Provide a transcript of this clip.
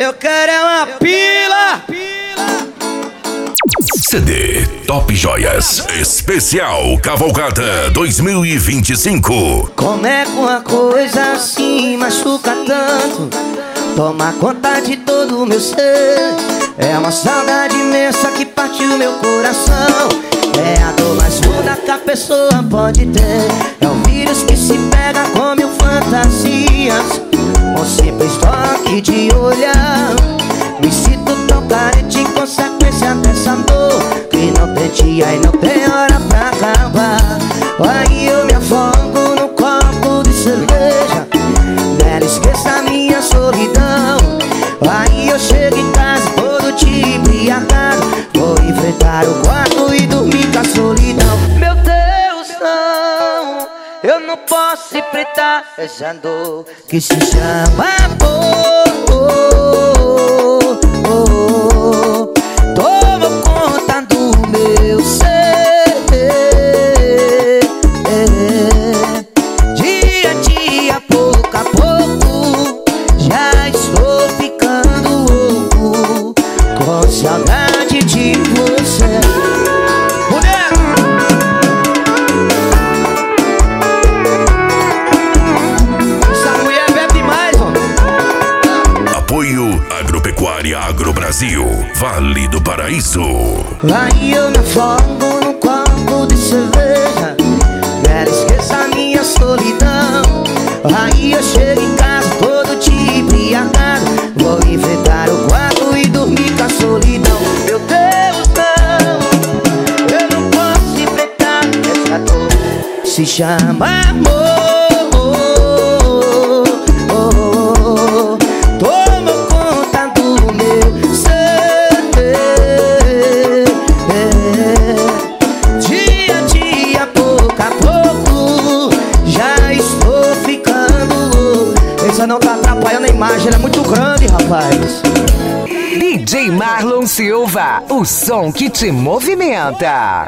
Eu quero é uma pila. CD Top Joias Especial Cavalcada 2025. Como é que uma coisa assim machuca tanto? Toma conta de todo o meu ser. É uma saudade imensa que partiu meu coração. É a dor mais funda que a pessoa pode ter. É um vírus que se pega com mil fantasias. Um simples toque de olhar. Me sinto tão carente em consequência dessa dor que não tem dia e não tem hora pra acabar. Aí eu me afogo num copo de cerveja. Nela esqueça a minha solidão. Aí eu chego em casa todo te embriagado. Vou enfrentar o quarto e dormir com a solidão. Meu Deus, não, eu não posso enfrentar essa dor que se chama amor. Toma conta do meu ser. Dia a dia, pouco a pouco, já estou ficando louco com saudade de você. Mulher! Essa mulher bebe demais, ó. Apoio Agropecuária Agro Brasil, Vale do Paraíso. Aí eu me afogo num copo de cerveja. Nela esqueça a minha solidão. Aí eu chego em casa todo te embriagado. Vou enfrentar o quarto e dormir com a solidão. Meu Deus, não, eu não posso enfrentar essa dor. Se chama amor. Toma conta do meu ser. Dia a dia, pouco a pouco, já estou ficando louco. Essa não tá atrapalhando a imagem, ela é muito grande, rapaz. DJ Marlon Silva, o som que te movimenta.